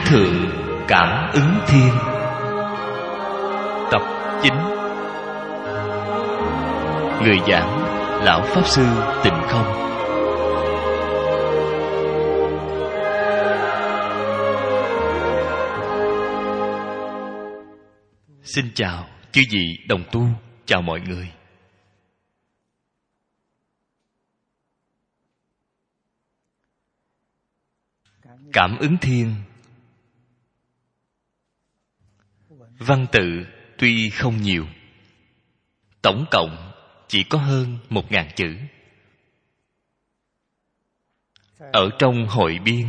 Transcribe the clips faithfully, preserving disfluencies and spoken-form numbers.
thượng cảm ứng thiên. Tập chín. Người giảng Lão Pháp Sư Tịnh Không. Xin chào chư vị đồng tu, chào mọi người. Cảm ứng thiên. Văn tự tuy không nhiều, tổng cộng chỉ có hơn một ngàn chữ. Ở trong hội biên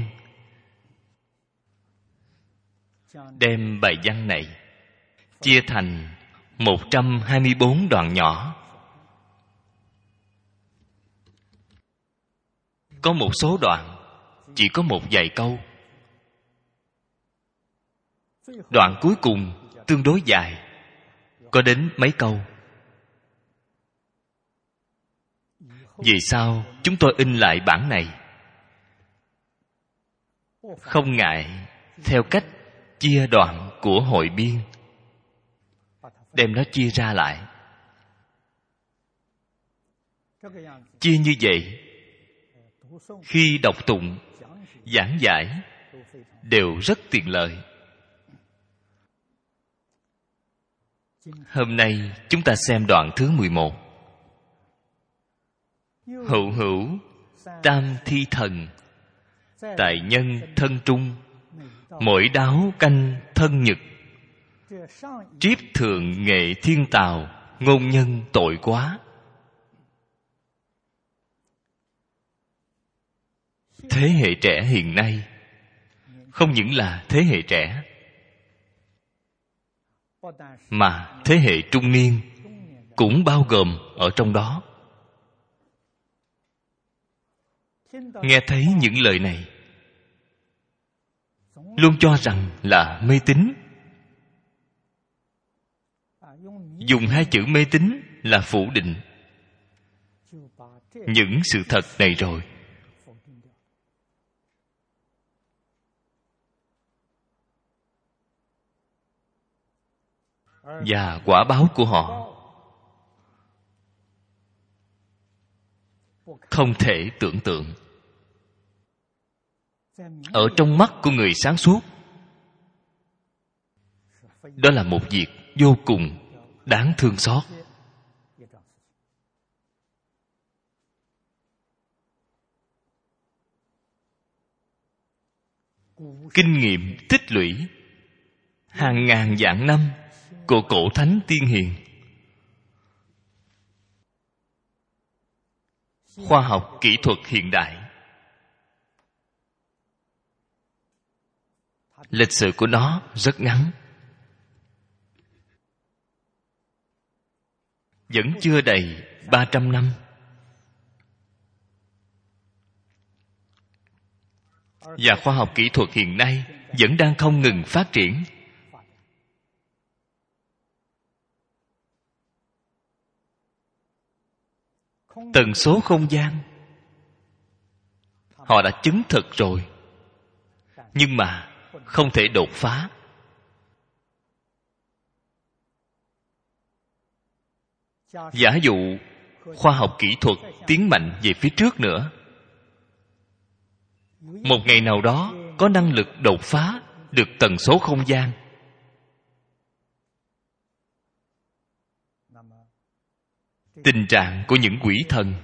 đem bài văn này chia thành một trăm hai mươi bốn đoạn nhỏ. Có một số đoạn chỉ có một vài câu. Đoạn cuối cùng tương đối dài, có đến mấy câu. Vì sao chúng tôi in lại bản này? Không ngại theo cách chia đoạn của hội biên, đem nó chia ra lại. Chia như vậy, khi đọc tụng, giảng giải đều rất tiện lợi. Hôm nay chúng ta xem đoạn thứ mười một. Hữu hữu tam thi thần, tại nhân thân trung, mỗi đáo canh thân nhật. Triếp thượng nghệ thiên tào, ngôn nhân tội quá. Thế hệ trẻ hiện nay, không những là thế hệ trẻ, mà thế hệ trung niên cũng bao gồm ở trong đó. Nghe thấy những lời này, luôn cho rằng là mê tín. Dùng hai chữ mê tín là phủ định những sự thật này rồi. Và quả báo của họ không thể tưởng tượng. Ở trong mắt của người sáng suốt, đó là một việc vô cùng đáng thương xót. Kinh nghiệm tích lũy hàng ngàn vạn năm của cổ thánh tiên hiền, khoa học kỹ thuật hiện đại, lịch sử của nó rất ngắn, vẫn chưa đầy ba trăm năm. Và khoa học kỹ thuật hiện nay vẫn đang không ngừng phát triển. Tần số không gian họ đã chứng thực rồi, nhưng mà không thể đột phá. Giả dụ khoa học kỹ thuật tiến mạnh về phía trước nữa, một ngày nào đó có năng lực đột phá được tần số không gian, tình trạng của những quỷ thần,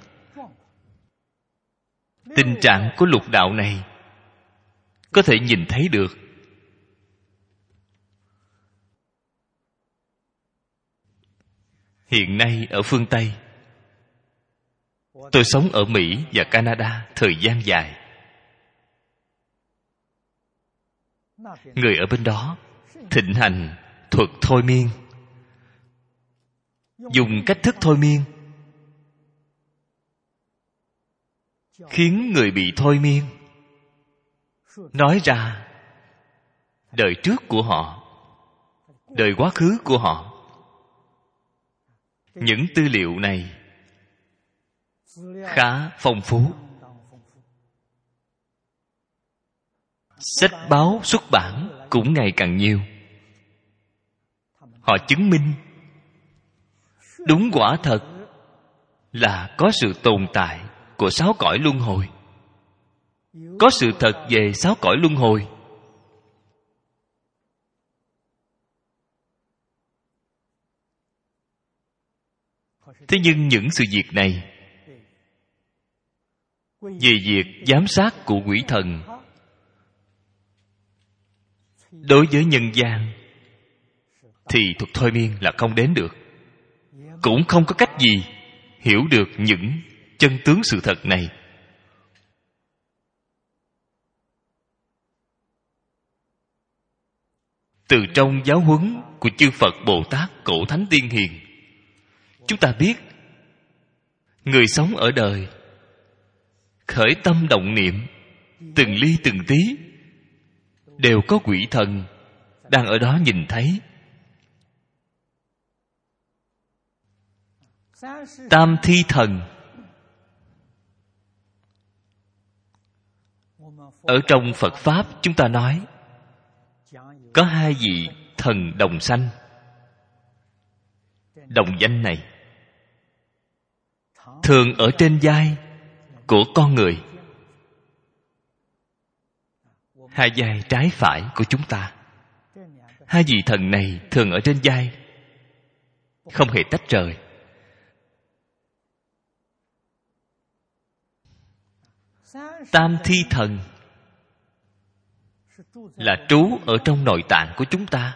tình trạng của lục đạo này có thể nhìn thấy được. Hiện nay ở phương Tây, tôi sống ở Mỹ và Canada thời gian dài. Người ở bên đó thịnh hành thuật thôi miên, dùng cách thức thôi miên khiến người bị thôi miên nói ra đời trước của họ, đời quá khứ của họ. Những tư liệu này khá phong phú. sách báo xuất bản cũng ngày càng nhiều. Họ chứng minh đúng quả thật là có sự tồn tại của sáu cõi luân hồi, có sự thật về sáu cõi luân hồi. Thế nhưng những sự việc này, về việc giám sát của quỷ thần, đối với nhân gian thì thuật thôi miên là không đến được, cũng không có cách gì hiểu được những chân tướng sự thật này. Từ trong giáo huấn của chư Phật Bồ Tát Cổ Thánh Tiên Hiền, chúng ta biết người sống ở đời khởi tâm động niệm, từng ly từng tí đều có quỷ thần đang ở đó nhìn thấy. Tam thi thần, ở trong Phật Pháp chúng ta nói có hai vị thần đồng sanh. Đồng danh này thường ở trên vai của con người, hai vai trái phải của chúng ta. Hai vị thần này thường ở trên vai, không hề tách rời. Tam thi thần là trú ở trong nội tạng của chúng ta.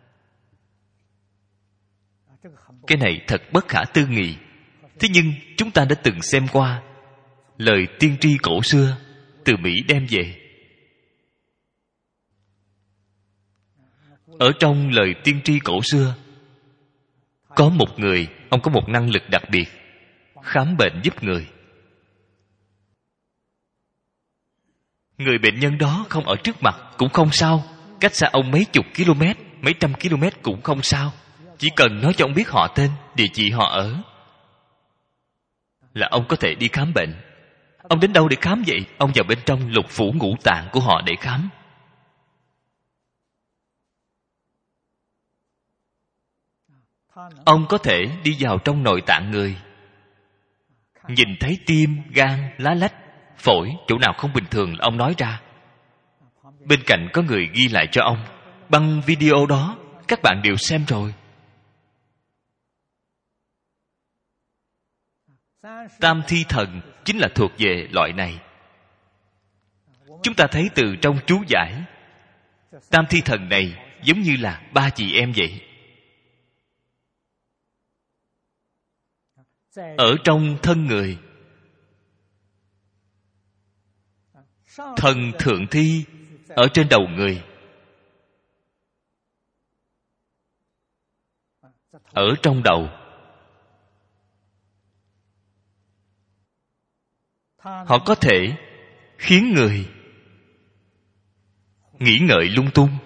Cái này thật bất khả tư nghị. Thế nhưng chúng ta đã từng xem qua lời tiên tri cổ xưa từ Mỹ đem về. Ở trong lời tiên tri cổ xưa, có một người, ông có một năng lực đặc biệt, khám bệnh giúp người. Người bệnh nhân đó không ở trước mặt cũng không sao, cách xa ông mấy chục km, mấy trăm km cũng không sao. Chỉ cần nói cho ông biết họ tên, địa chỉ họ ở, là ông có thể đi khám bệnh. Ông đến đâu để khám vậy? Ông vào bên trong lục phủ ngũ tạng của họ để khám. Ông có thể đi vào trong nội tạng người, nhìn thấy tim, gan, lá lách, phổi, chỗ nào không bình thường là ông nói ra. Bên cạnh có người ghi lại cho ông. Băng video đó các bạn đều xem rồi. Tam thi thần chính là thuộc về loại này. Chúng ta thấy từ trong chú giải, tam thi thần này giống như là ba chị em vậy. Ở trong thân người, thần thượng thi ở trên đầu người, ở trong đầu. Họ có thể khiến người nghĩ ngợi lung tung,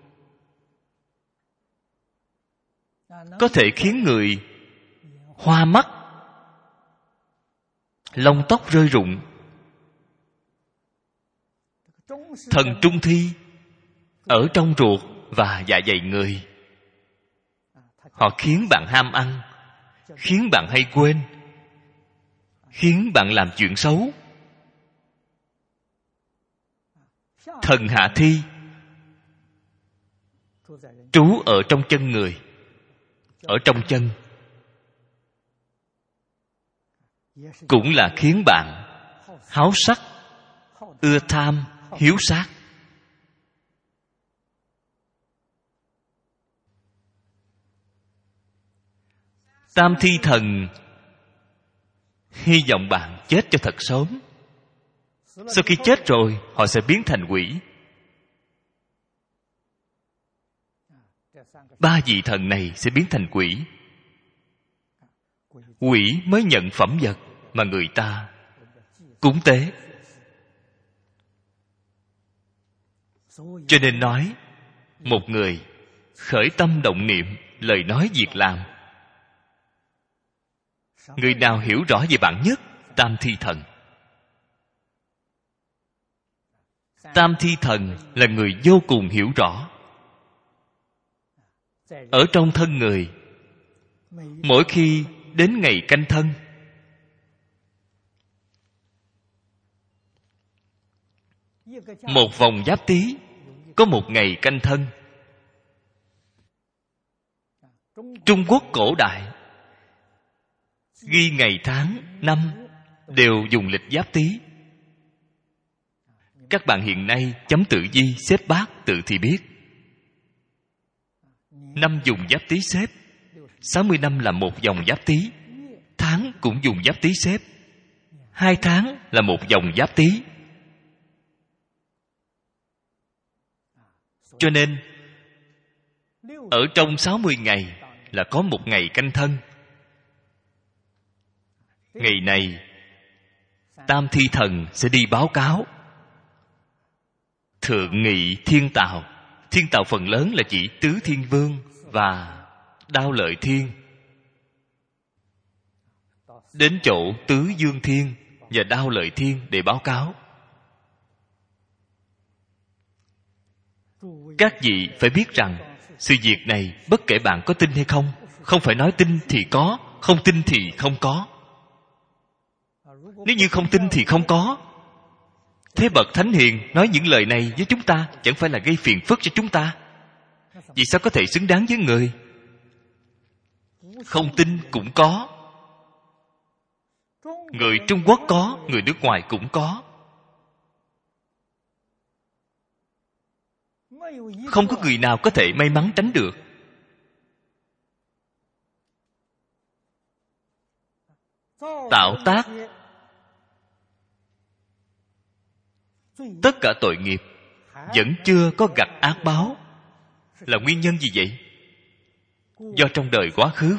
có thể khiến người hoa mắt, lông tóc rơi rụng. Thần trung thi ở trong ruột và dạ dày người. Họ khiến bạn ham ăn, khiến bạn hay quên, khiến bạn làm chuyện xấu. Thần hạ thi trú ở trong chân người, ở trong chân, cũng là khiến bạn háo sắc, ưa tham, hiếu sát. Tam thi thần hy vọng bạn chết cho thật sớm. Sau khi chết rồi, họ sẽ biến thành quỷ. Ba vị thần này sẽ biến thành quỷ. Quỷ mới nhận phẩm vật mà người ta cúng tế. Cho nên nói, một người khởi tâm động niệm, lời nói việc làm, người nào hiểu rõ về bản nhất tam thi thần, Tam Thi Thần là người vô cùng hiểu rõ. Ở trong thân người, mỗi khi đến ngày canh thân, một vòng giáp tý có một ngày canh thân. Trung Quốc cổ đại ghi ngày tháng năm đều dùng lịch giáp tý. Các bạn hiện nay chấm tử vi xếp bát tự thì biết. Năm dùng giáp tý xếp, sáu mươi năm là một dòng giáp tý. Tháng cũng dùng giáp tý xếp, hai tháng là một dòng giáp tý. Cho nên ở trong sáu mươi ngày là có một ngày canh thân. Ngày này Tam Thi Thần sẽ đi báo cáo. Thượng nghị thiên tào. Thiên tào phần lớn là chỉ Tứ Thiên Vương và Đao Lợi Thiên. Đến chỗ Tứ Dương Thiên và Đao Lợi Thiên để báo cáo. Các vị phải biết rằng sự việc này bất kể bạn có tin hay không, không phải nói tin thì có, không tin thì không có. Nếu như không tin thì không có, thế bậc thánh hiền nói những lời này với chúng ta chẳng phải là gây phiền phức cho chúng ta? Vì sao có thể xứng đáng với người? Không tin cũng có. Người Trung Quốc có, người nước ngoài cũng có. Không có người nào có thể may mắn tránh được. Tạo tác tất cả tội nghiệp vẫn chưa có gặt ác báo. Là nguyên nhân gì vậy? Do trong đời quá khứ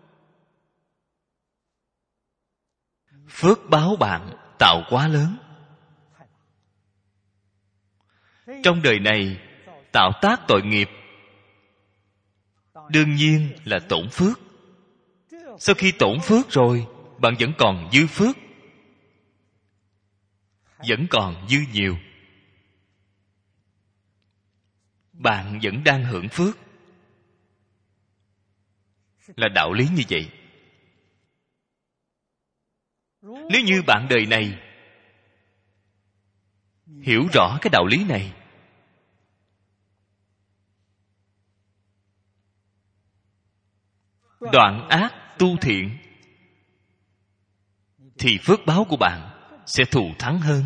phước báo bạn tạo quá lớn. Trong đời này tạo tác tội nghiệp đương nhiên là tổn phước. Sau khi tổn phước rồi, bạn vẫn còn dư phước, vẫn còn dư nhiều. Bạn vẫn đang hưởng phước. Là đạo lý như vậy. Nếu như bạn đời này hiểu rõ cái đạo lý này, đoạn ác tu thiện, thì phước báo của bạn sẽ thù thắng hơn.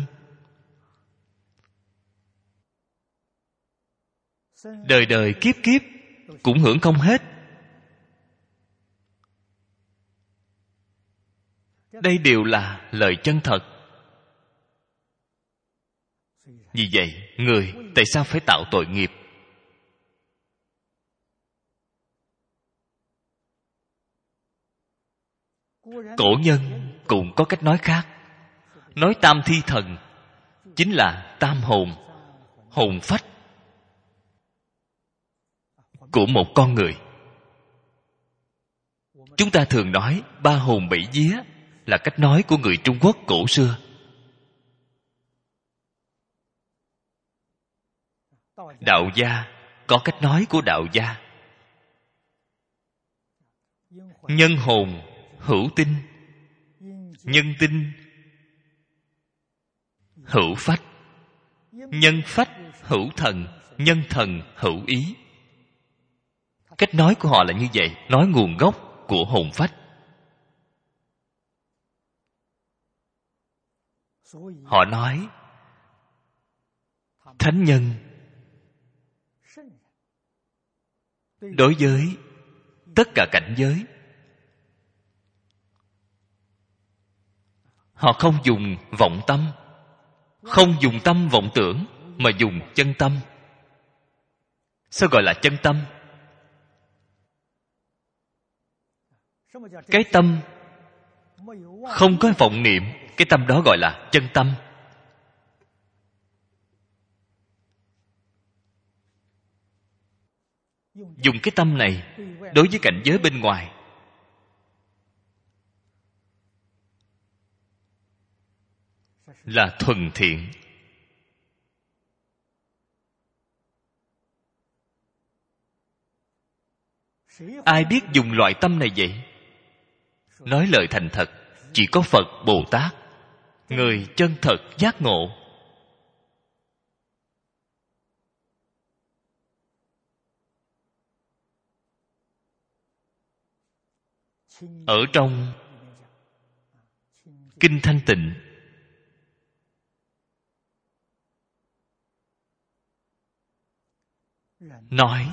Đời đời kiếp kiếp cũng hưởng không hết. Đây đều là lời chân thật. Vì vậy, người tại sao phải tạo tội nghiệp? Cổ nhân cũng có cách nói khác. Nói tam thi thần chính là tam hồn, hồn phách của một con người. Chúng ta thường nói ba hồn bảy vía là cách nói của người Trung Quốc cổ xưa. Đạo gia có cách nói của đạo gia. Nhân hồn hữu tinh, nhân tinh hữu phách, nhân phách hữu thần, nhân thần hữu ý. Cách nói của họ là như vậy, nói nguồn gốc của hồn phách. Họ nói thánh nhân đối với tất cả cảnh giới, họ không dùng vọng tâm, không dùng tâm vọng tưởng, mà dùng chân tâm. Sao gọi là chân tâm? Cái tâm không có vọng niệm, cái tâm đó gọi là chân tâm. Dùng cái tâm này đối với cảnh giới bên ngoài, là thuần thiện. Ai biết dùng loại tâm này vậy? Nói lời thành thật, chỉ có Phật Bồ Tát, người chân thật giác ngộ. Ở trong Kinh Thanh Tịnh nói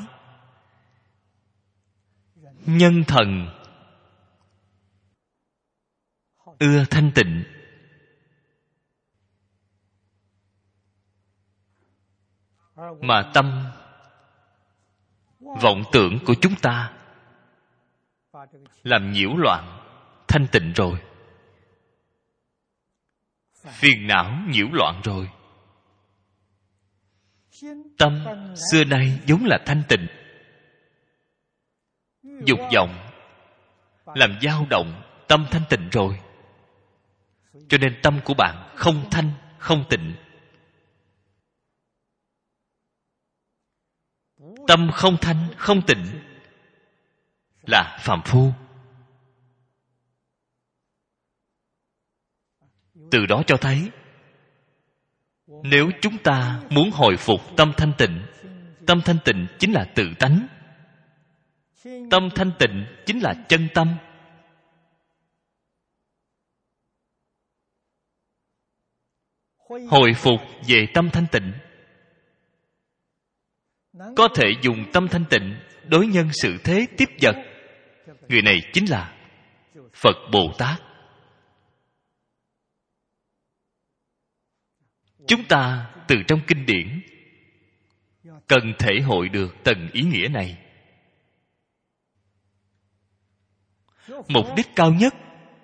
nhân thần ưa thanh tịnh, mà tâm vọng tưởng của chúng ta làm nhiễu loạn thanh tịnh rồi, phiền não nhiễu loạn rồi. Tâm xưa nay vốn là thanh tịnh, dục vọng làm dao động tâm thanh tịnh rồi, cho nên tâm của bạn không thanh không tịnh. Tâm không thanh không tịnh là phàm phu. Từ đó cho thấy, nếu chúng ta muốn hồi phục tâm thanh tịnh, tâm thanh tịnh chính là tự tánh, tâm thanh tịnh chính là chân tâm. Hồi phục về tâm thanh tịnh, có thể dùng tâm thanh tịnh đối nhân xử thế tiếp vật, người này chính là Phật Bồ Tát. Chúng ta từ trong kinh điển cần thể hội được tầng ý nghĩa này. Mục đích cao nhất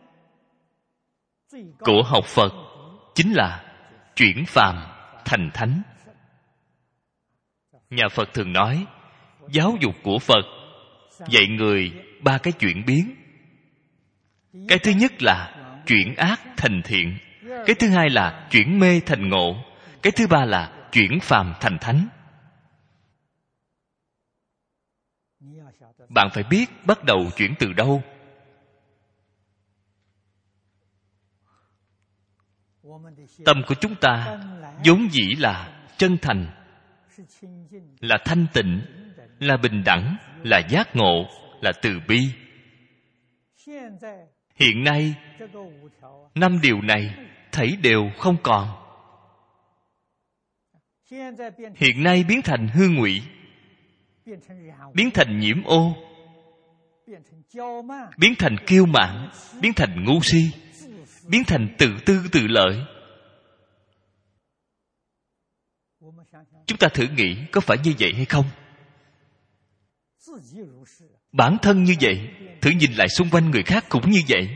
của học Phật chính là chuyển phàm thành thánh. Nhà Phật thường nói, giáo dục của Phật dạy người ba cái chuyển biến. Cái thứ nhất là chuyển ác thành thiện, cái thứ hai là chuyển mê thành ngộ, cái thứ ba là chuyển phàm thành thánh. Bạn phải biết bắt đầu chuyển từ đâu. Tâm của chúng ta vốn dĩ là chân thành, là thanh tịnh, là bình đẳng, là giác ngộ, là từ bi. Hiện nay năm điều này thảy đều không còn. Hiện nay biến thành hư ngụy, biến thành nhiễm ô, biến thành kiêu mạn, biến thành ngu si, biến thành tự tư tự lợi. Chúng ta thử nghĩ có phải như vậy hay không? Bản thân như vậy, thử nhìn lại xung quanh người khác cũng như vậy.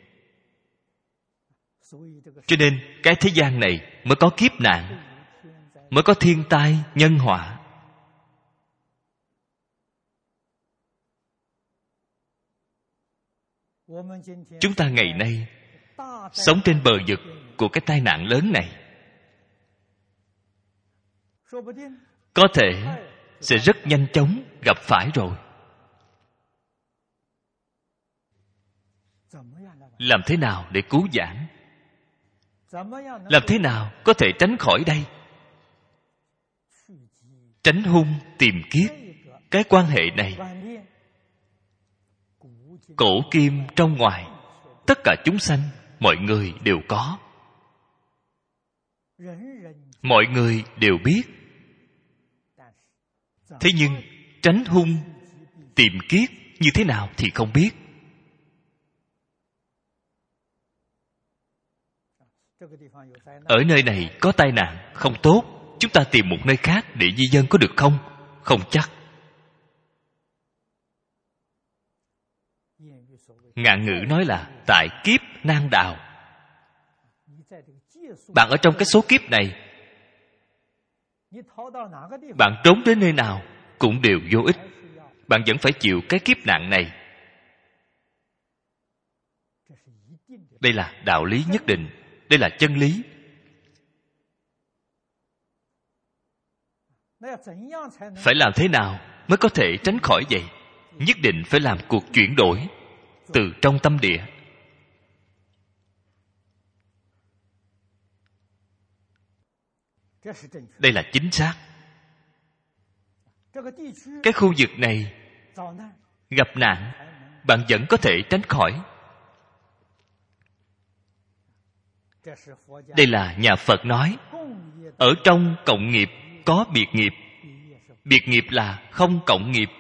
Cho nên cái thế gian này mới có kiếp nạn, mới có thiên tai nhân họa. Chúng ta ngày nay sống trên bờ vực của cái tai nạn lớn này, có thể sẽ rất nhanh chóng gặp phải rồi. Làm thế nào để cứu vãn? Làm thế nào có thể tránh khỏi đây? Tránh hung tìm kiết, cái quan hệ này cổ kim trong ngoài, tất cả chúng sanh, mọi người đều có, mọi người đều biết. Thế nhưng tránh hung tìm kiết như thế nào thì không biết. Ở nơi này có tai nạn không tốt, chúng ta tìm một nơi khác để di dân có được không? Không chắc. Ngạn ngữ nói là tại kiếp nan đào. Bạn ở trong cái số kiếp này, bạn trốn đến nơi nào cũng đều vô ích. Bạn vẫn phải chịu cái kiếp nạn này. Đây là đạo lý nhất định, đây là chân lý. Phải làm thế nào mới có thể tránh khỏi vậy? nhất định phải làm cuộc chuyển đổi từ trong tâm địa. Đây là chính xác. Cái khu vực này gặp nạn, bạn vẫn có thể tránh khỏi. Đây là nhà Phật nói, ở trong cộng nghiệp có biệt nghiệp. Biệt nghiệp là không cộng nghiệp.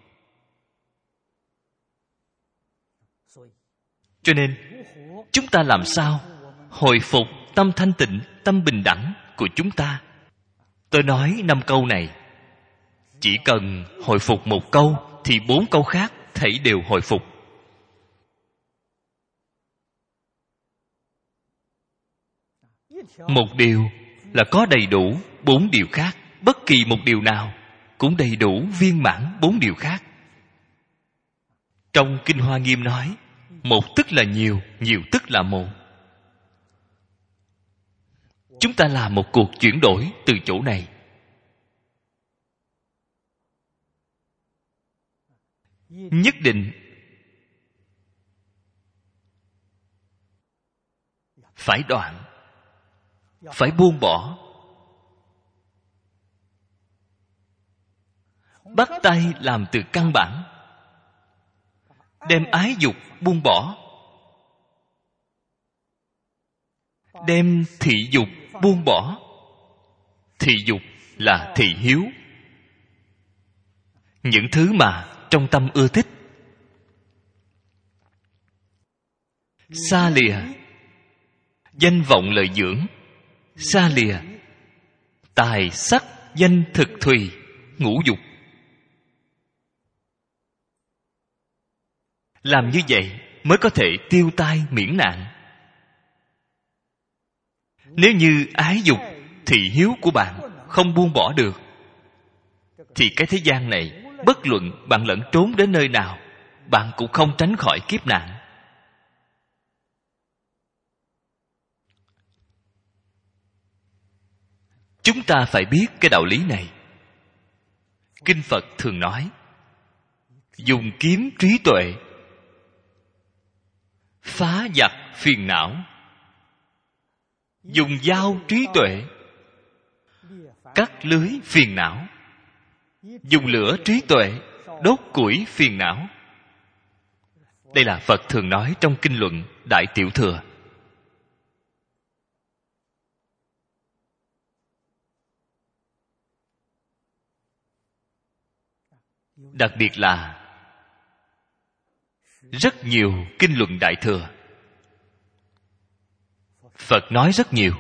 Cho nên chúng ta làm sao hồi phục tâm thanh tịnh, tâm bình đẳng của chúng ta? Tôi nói năm câu này, chỉ cần hồi phục một câu thì bốn câu khác thảy đều hồi phục. Một điều là có đầy đủ bốn điều khác. Bất kỳ một điều nào cũng đầy đủ viên mãn bốn điều khác. Trong Kinh Hoa Nghiêm nói, một tức là nhiều, nhiều tức là một. Chúng ta làm một cuộc chuyển đổi từ chỗ này. Nhất định phải đoạn, phải buông bỏ. Bắt tay làm từ căn bản. Đem ái dục buông bỏ, đem thị dục buông bỏ. Thị dục là thị hiếu, những thứ mà trong tâm ưa thích. Xa lìa danh vọng lợi dưỡng, xa lìa tài sắc danh thực thùy ngũ dục. Làm như vậy mới có thể tiêu tai miễn nạn. Nếu như ái dục, thị hiếu của bạn không buông bỏ được, thì cái thế gian này, bất luận bạn lẫn trốn đến nơi nào, bạn cũng không tránh khỏi kiếp nạn. Chúng ta phải biết cái đạo lý này. Kinh Phật thường nói, dùng kiếm trí tuệ phá vặt phiền não, dùng dao trí tuệ cắt lưới phiền não, dùng lửa trí tuệ đốt củi phiền não. Đây là Phật thường nói trong kinh luận Đại Tiểu Thừa. Đặc biệt là rất nhiều kinh luận Đại Thừa, Phật nói rất nhiều.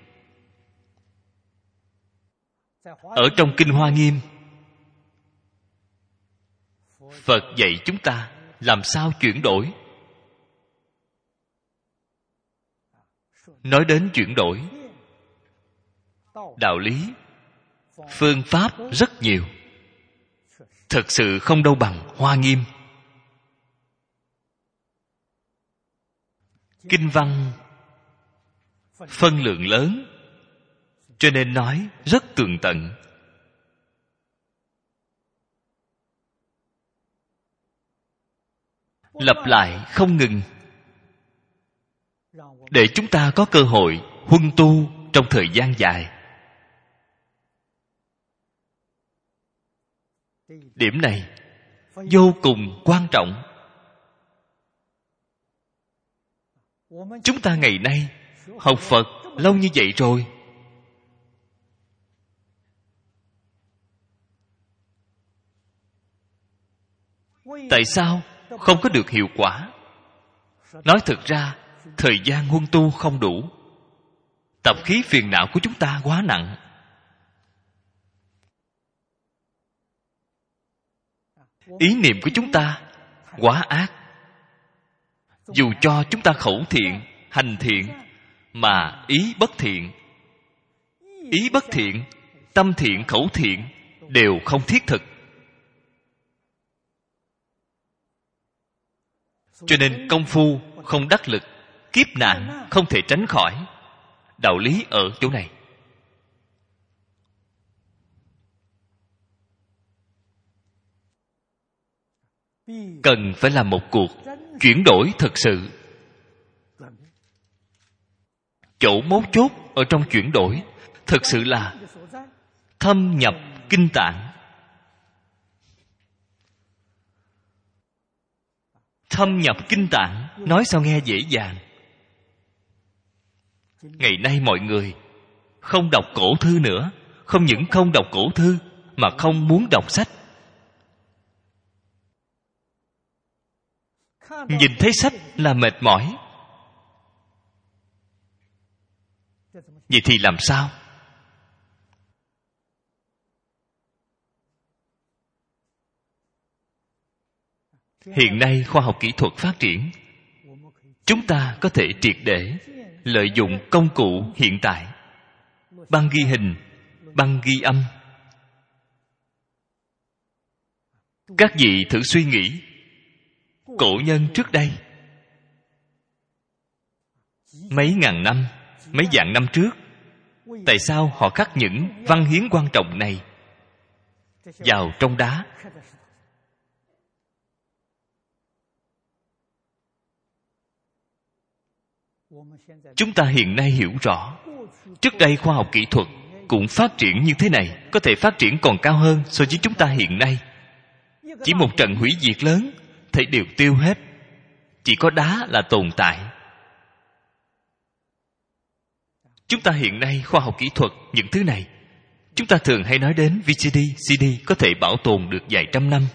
Ở trong Kinh Hoa Nghiêm, Phật dạy chúng ta làm sao chuyển đổi. Nói đến chuyển đổi, đạo lý, phương pháp rất nhiều. Thật sự không đâu bằng Hoa Nghiêm. Kinh văn phân lượng lớn, cho nên nói rất tường tận. Lặp lại không ngừng, để chúng ta có cơ hội huân tu trong thời gian dài. Điểm này vô cùng quan trọng. Chúng ta ngày nay học Phật lâu như vậy rồi, tại sao không có được hiệu quả? Nói thực ra, thời gian huân tu không đủ. Tập khí phiền não của chúng ta quá nặng. Ý niệm của chúng ta quá ác. Dù cho chúng ta khẩu thiện, hành thiện, mà ý bất thiện. Ý bất thiện, tâm thiện, khẩu thiện đều không thiết thực. Cho nên công phu không đắc lực, kiếp nạn không thể tránh khỏi. Đạo lý ở chỗ này. cần phải là một cuộc chuyển đổi thực sự. Chỗ mấu chốt ở trong chuyển đổi thực sự là thâm nhập kinh tạng. Thâm nhập kinh tạng nói sao nghe dễ dàng. Ngày nay mọi người không đọc cổ thư nữa. Không những không đọc cổ thư mà không muốn đọc sách. Nhìn thấy sách là mệt mỏi. Vậy thì làm sao? Hiện nay khoa học kỹ thuật phát triển, chúng ta có thể triệt để lợi dụng công cụ hiện tại. Băng ghi hình, băng ghi âm. Các vị thử suy nghĩ, cổ nhân trước đây mấy ngàn năm, mấy vạn năm trước, tại sao họ khắc những văn hiến quan trọng này vào trong đá? Chúng ta hiện nay hiểu rõ, trước đây khoa học kỹ thuật cũng phát triển như thế này, có thể phát triển còn cao hơn so với chúng ta hiện nay. Chỉ một trận hủy diệt lớn, thấy đều tiêu hết. Chỉ có đá là tồn tại. Chúng ta hiện nay khoa học kỹ thuật, những thứ này, chúng ta thường hay nói đến vê xê đê, xê đê có thể bảo tồn được vài trăm năm.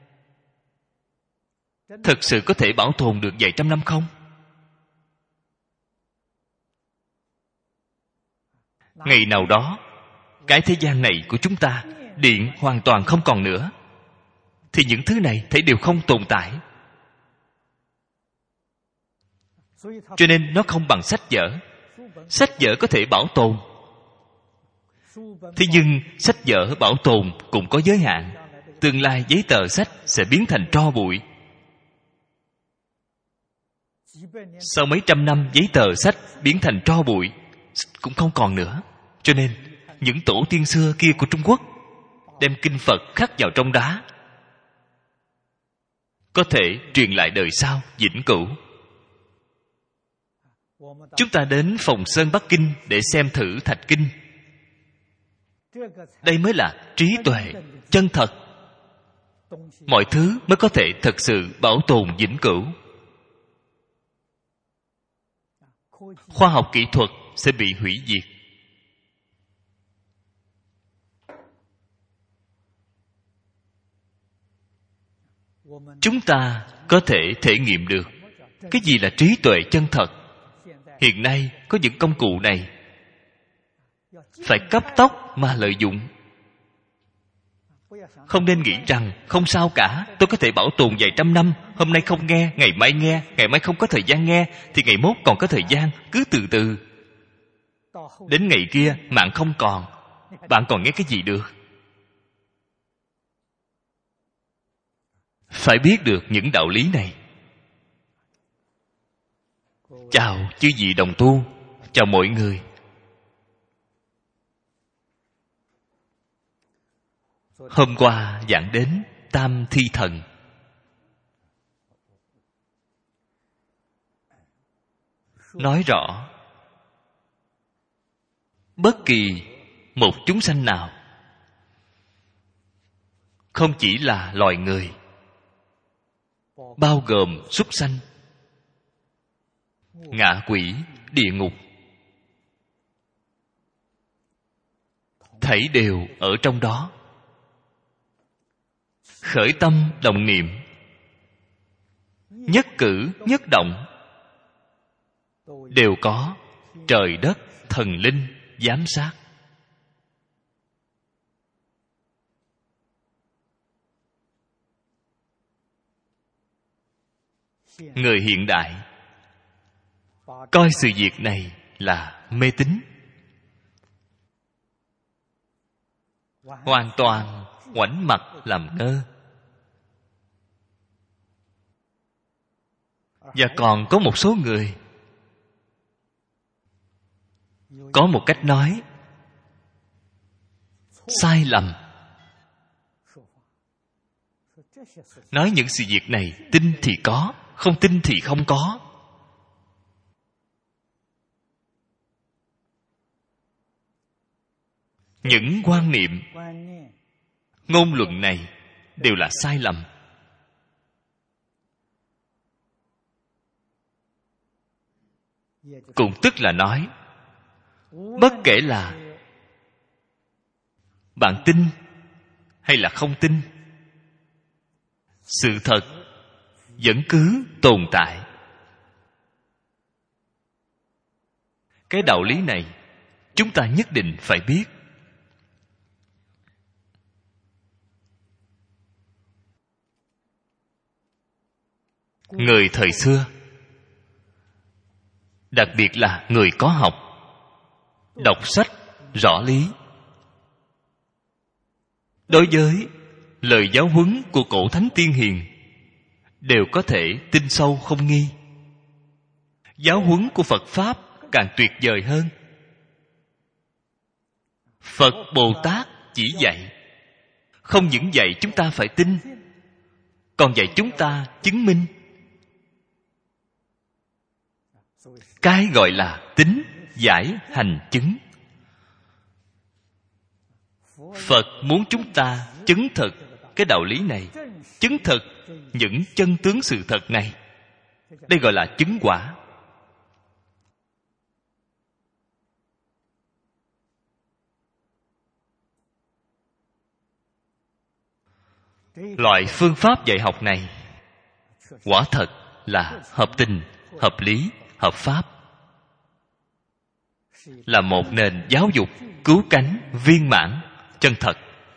Thực sự có thể bảo tồn được vài trăm năm không? Ngày nào đó, cái thế gian này của chúng ta, điện hoàn toàn không còn nữa, thì những thứ này thấy đều không tồn tại. Cho nên nó không bằng sách vở. Sách vở có thể bảo tồn, thế nhưng sách vở bảo tồn cũng có giới hạn. Tương lai giấy tờ sách sẽ biến thành tro bụi. Sau mấy trăm năm giấy tờ sách biến thành tro bụi, cũng không còn nữa. Cho nên những tổ tiên xưa kia của Trung Quốc đem kinh Phật khắc vào trong đá, có thể truyền lại đời sau vĩnh cửu. Chúng ta đến Phòng Sơn Bắc Kinh để xem thử thạch kinh. Đây mới là trí tuệ chân thật. Mọi thứ mới có thể thực sự bảo tồn vĩnh cửu. Khoa học kỹ thuật sẽ bị hủy diệt. Chúng ta có thể thể nghiệm được cái gì là trí tuệ chân thật. Hiện nay có những công cụ này phải cấp tốc mà lợi dụng. Không nên nghĩ rằng không sao cả, tôi có thể bảo tồn vài trăm năm. Hôm nay không nghe, ngày mai nghe. Ngày mai không có thời gian nghe, thì ngày mốt còn có thời gian. Cứ từ từ. Đến ngày kia mạng không còn, bạn còn nghe cái gì được? Phải biết được những đạo lý này. Chào chư vị đồng tu, chào mọi người. Hôm qua giảng đến Tam Thi Thần. Nói rõ bất kỳ một chúng sanh nào, không chỉ là loài người, bao gồm súc sanh, ngạ quỷ, địa ngục, thảy đều ở trong đó. Khởi tâm đồng niệm, nhất cử nhất động đều có trời đất thần linh giám sát. Người hiện đại coi sự việc này là mê tín, hoàn toàn ngoảnh mặt làm ngơ. Và còn có một số người có một cách nói sai lầm. nói những sự việc này tin thì có, không tin thì không có. Những quan niệm, ngôn luận này đều là sai lầm. Cũng tức là nói, bất kể là bạn tin hay là không tin, sự thật vẫn cứ tồn tại. Cái đạo lý này chúng ta nhất định phải biết. Người thời xưa, đặc biệt là người có học, đọc sách rõ lý, đối với lời giáo huấn của cổ thánh tiên hiền đều có thể tin sâu không nghi. Giáo huấn của Phật Pháp càng tuyệt vời hơn. Phật Bồ Tát chỉ dạy, không những dạy chúng ta phải tin, còn dạy chúng ta chứng minh. Cái gọi là tín giải hành chứng. Phật muốn chúng ta chứng thực cái đạo lý này, chứng thực những chân tướng sự thật này. Đây gọi là chứng quả. Loại phương pháp dạy học này quả thật là hợp tình, hợp lý, hợp pháp, là một nền giáo dục cứu cánh viên mãn, chân thật.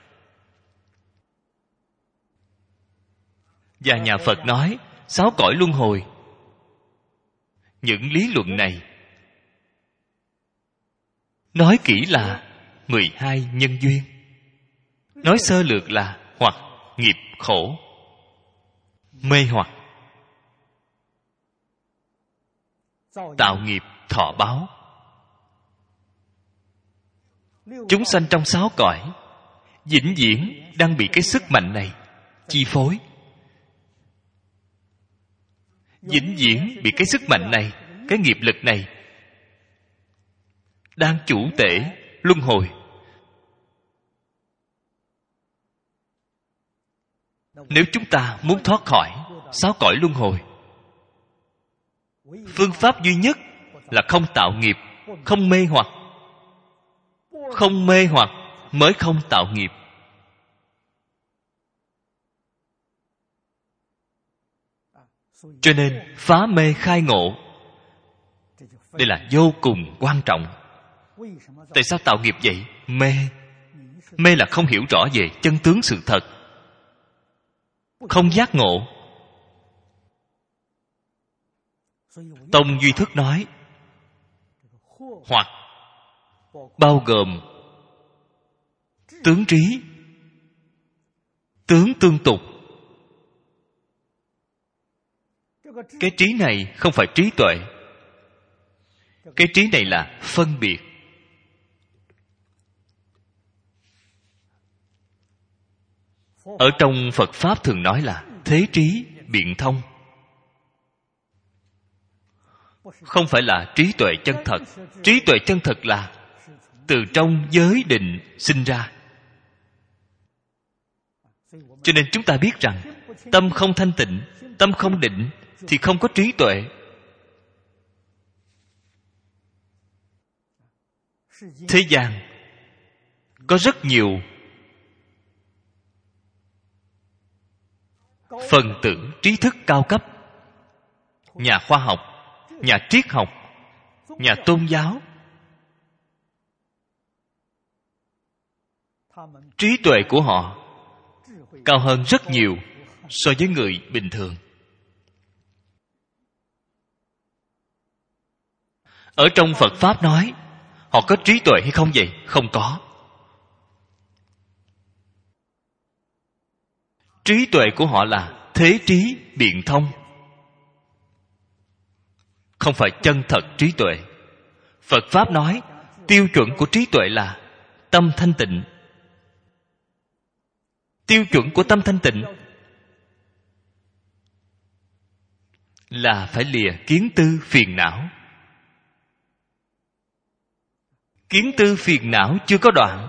Và nhà Phật nói sáu cõi luân hồi. Những lý luận này nói kỹ là mười hai nhân duyên, nói sơ lược là hoặc nghiệp khổ, mê hoặc, tạo nghiệp thọ báo. Chúng sanh trong sáu cõi vĩnh viễn đang bị cái sức mạnh này chi phối, vĩnh viễn bị cái sức mạnh này, cái nghiệp lực này đang chủ tể luân hồi. Nếu chúng ta muốn thoát khỏi sáu cõi luân hồi, phương pháp duy nhất là không tạo nghiệp, không mê hoặc. Không mê hoặc mới không tạo nghiệp. Cho nên phá mê khai ngộ, đây là vô cùng quan trọng. Tại sao tạo nghiệp vậy? Mê. Mê là không hiểu rõ về chân tướng sự thật, không giác ngộ. Tông Duy Thức nói, hoặc bao gồm tướng trí, tướng tương tục. Cái trí này không phải trí tuệ. Cái trí này là phân biệt. Ở trong Phật Pháp thường nói là thế trí biện thông. Không phải là trí tuệ chân thật. Trí tuệ chân thật là từ trong giới định sinh ra. Cho nên chúng ta biết rằng tâm không thanh tịnh, tâm không định thì không có trí tuệ. Thế gian có rất nhiều phần tử trí thức cao cấp, nhà khoa học, nhà triết học, nhà tôn giáo. Trí tuệ của họ cao hơn rất nhiều so với người bình thường. Ở trong Phật Pháp nói họ có trí tuệ hay không vậy? Không có. Trí tuệ của họ là thế trí biện thông, không phải chân thật trí tuệ. Phật Pháp nói tiêu chuẩn của trí tuệ là tâm thanh tịnh. Tiêu chuẩn của tâm thanh tịnh là phải lìa kiến tư phiền não. Kiến tư phiền não chưa có đoạn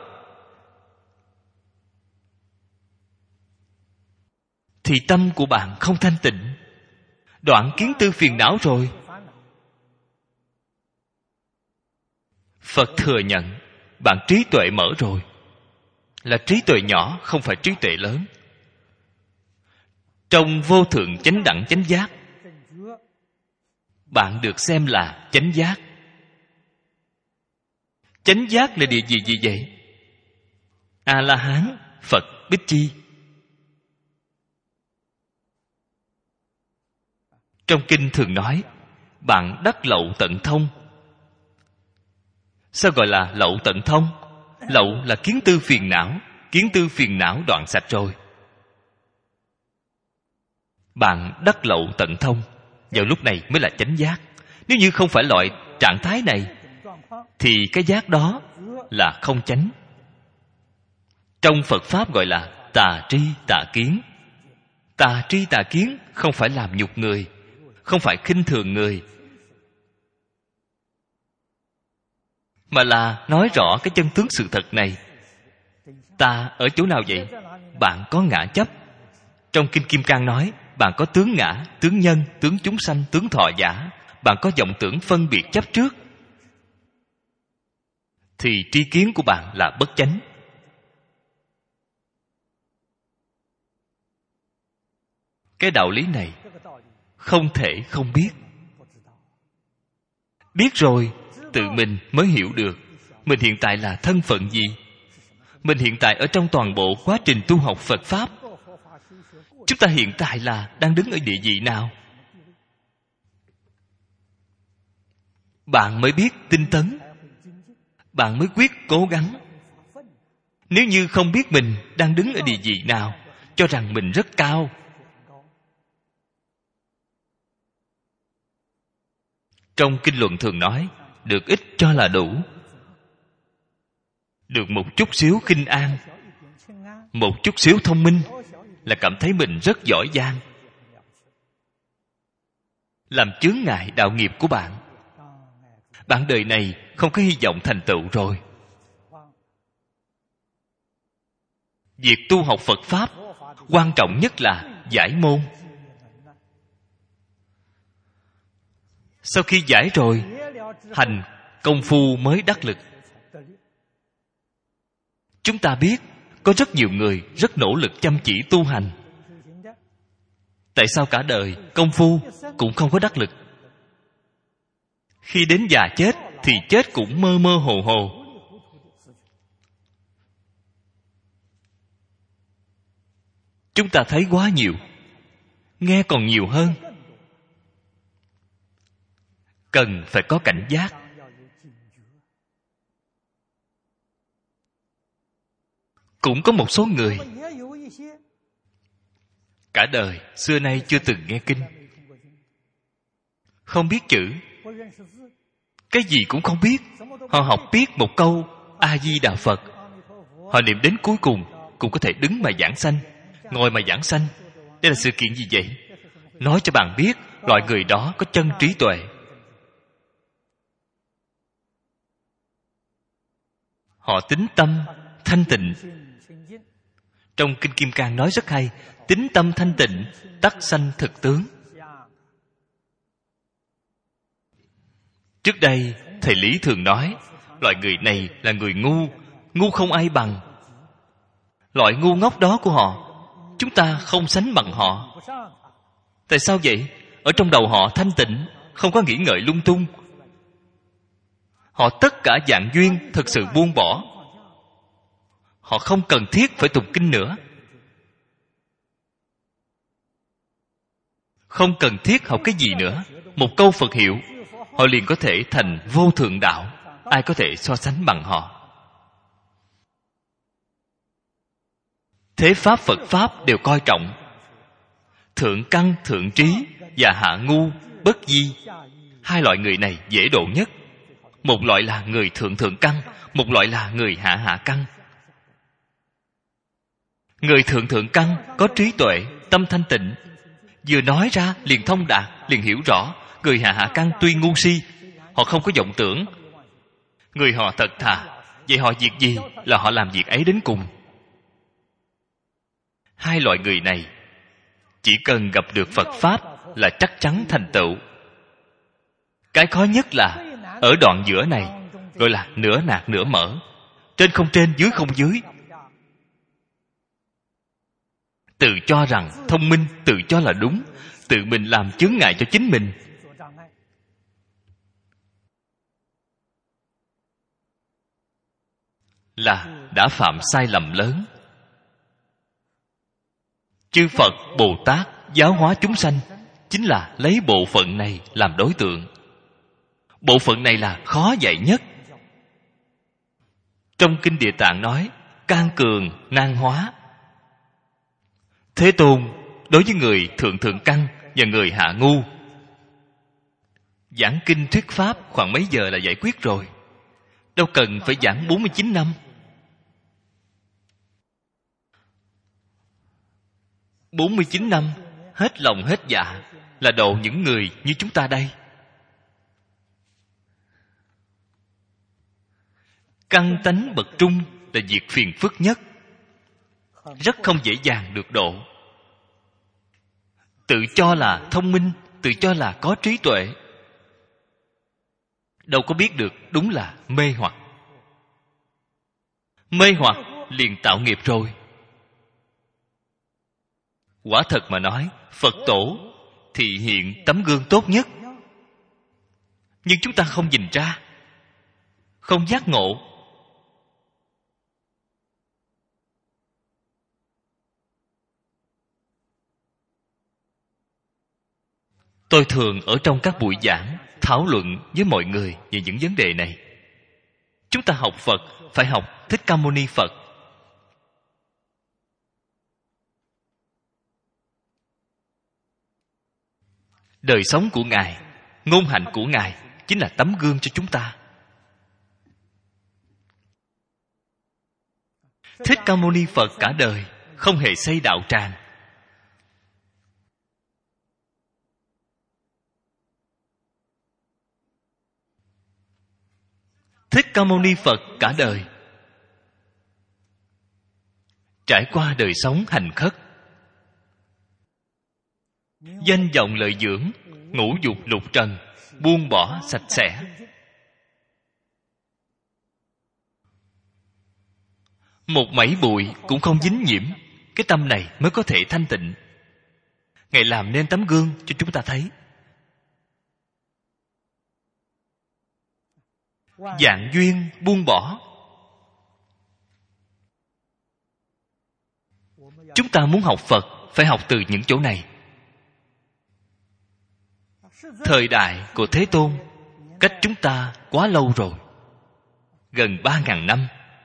thì tâm của bạn không thanh tịnh. Đoạn kiến tư phiền não rồi, Phật thừa nhận bạn trí tuệ mở rồi. Là trí tuệ nhỏ, không phải trí tuệ lớn. Trong vô thượng chánh đẳng chánh giác, bạn được xem là chánh giác. Chánh giác là địa vị gì vậy? A-la-hán, Phật Bích Chi. Trong kinh thường nói bạn đắc lậu tận thông. Sao gọi là lậu tận thông? Lậu là kiến tư phiền não. Kiến tư phiền não đoạn sạch rồi, bạn đắc lậu tận thông. Vào lúc này mới là chánh giác. Nếu như không phải loại trạng thái này thì cái giác đó là không chánh. Trong Phật Pháp gọi là tà tri tà kiến. Tà tri tà kiến không phải làm nhục người, không phải khinh thường người, mà là nói rõ cái chân tướng sự thật này. Ta ở chỗ nào vậy? Bạn có ngã chấp. Trong Kinh Kim Cang nói bạn có tướng ngã, tướng nhân, tướng chúng sanh, tướng thọ giả. Bạn có vọng tưởng phân biệt chấp trước, thì tri kiến của bạn là bất chánh. Cái đạo lý này không thể không biết. Biết rồi, tự mình mới hiểu được mình hiện tại là thân phận gì. Mình hiện tại ở trong toàn bộ quá trình tu học Phật Pháp, chúng ta hiện tại là đang đứng ở địa vị nào? Bạn mới biết tinh tấn, bạn mới quyết cố gắng. Nếu như không biết mình đang đứng ở địa vị nào, cho rằng mình rất cao, trong kinh luận thường nói được ít cho là đủ. Được một chút xíu khinh an, một chút xíu thông minh là cảm thấy mình rất giỏi giang, làm chướng ngại đạo nghiệp của bạn. Bạn đời này không có hy vọng thành tựu rồi. Việc tu học Phật Pháp quan trọng nhất là giải môn. Sau khi giải rồi, hành công phu mới đắc lực. Chúng ta biết có rất nhiều người rất nỗ lực chăm chỉ tu hành. Tại sao cả đời công phu cũng không có đắc lực? Khi đến già chết thì chết cũng mơ mơ hồ hồ. Chúng ta thấy quá nhiều, nghe còn nhiều hơn. Cần phải có cảnh giác. Cũng có một số người cả đời xưa nay chưa từng nghe kinh, không biết chữ, cái gì cũng không biết. Họ học biết một câu A Di Đà Phật, họ niệm đến cuối cùng cũng có thể đứng mà giảng sanh, ngồi mà giảng sanh. Đây là sự kiện gì vậy? Nói cho bạn biết loại người đó có chân trí tuệ. Họ tín tâm thanh tịnh. Trong Kinh Kim Cang nói rất hay, tín tâm thanh tịnh tắc sanh thực tướng. Trước đây thầy Lý thường nói loại người này là người ngu, ngu không ai bằng. Loại ngu ngốc đó của họ chúng ta không sánh bằng họ. Tại sao vậy? Ở trong đầu họ thanh tịnh, không có nghĩ ngợi lung tung. Họ tất cả dạng duyên thực sự buông bỏ. Họ không cần thiết phải tụng kinh nữa, không cần thiết học cái gì nữa. Một câu Phật hiệu, họ liền có thể thành vô thượng đạo. Ai có thể so sánh bằng họ? Thế pháp Phật Pháp đều coi trọng thượng căn thượng trí và hạ ngu bất di. Hai loại người này dễ độ nhất. Một loại là người thượng thượng căn, một loại là người hạ hạ căn. Người thượng thượng căn có trí tuệ, tâm thanh tịnh, Vừa nói ra liền thông đạt, liền hiểu rõ. Người hạ hạ căn tuy ngu si, họ không có vọng tưởng. Người họ thật thà. Vậy họ việc gì là họ làm việc ấy đến cùng. Hai loại người này chỉ cần gặp được Phật Pháp là chắc chắn thành tựu. Cái khó nhất là ở đoạn giữa này, gọi là nửa nạc nửa mở, trên không trên, dưới không dưới. Tự cho rằng thông minh, tự cho là đúng, tự mình làm chướng ngại cho chính mình. Là đã phạm sai lầm lớn. Chư Phật, Bồ Tát giáo hóa chúng sanh chính là lấy bộ phận này làm đối tượng. Bộ phận này là khó dạy nhất. Trong Kinh Địa Tạng nói can cường nan hóa. Thế Tôn đối với người thượng thượng căn và người hạ ngu, giảng kinh thuyết pháp khoảng mấy giờ là giải quyết rồi. Đâu cần phải giảng bốn mươi chín năm. bốn mươi chín năm hết lòng hết dạ là độ những người như chúng ta đây. Căn tánh bậc trung là việc phiền phức nhất, rất không dễ dàng được độ. Tự cho là thông minh, tự cho là có trí tuệ, đâu có biết được đúng là mê hoặc. Mê hoặc liền tạo nghiệp rồi. Quả thật mà nói, Phật tổ thì hiện tấm gương tốt nhất, nhưng chúng ta không nhìn ra, không giác ngộ. Tôi thường ở trong các buổi giảng thảo luận với mọi người về những vấn đề này. Chúng ta học Phật phải học Thích Ca Mâu Ni Phật. Đời sống của Ngài, ngôn hạnh của Ngài chính là tấm gương cho chúng ta. Thích Ca Mâu Ni Phật cả đời không hề xây đạo tràng. Thích Ca Mâu Ni Phật cả đời trải qua đời sống hành khất, danh vọng lợi dưỡng, ngũ dục lục trần buông bỏ sạch sẽ. Một mảy bụi cũng không dính nhiễm, cái tâm này mới có thể thanh tịnh. Ngài làm nên tấm gương cho chúng ta thấy. Vạn duyên buông bỏ. Chúng ta muốn học Phật phải học từ những chỗ này. Thời đại của Thế Tôn cách chúng ta quá lâu rồi, gần ba ngàn năm.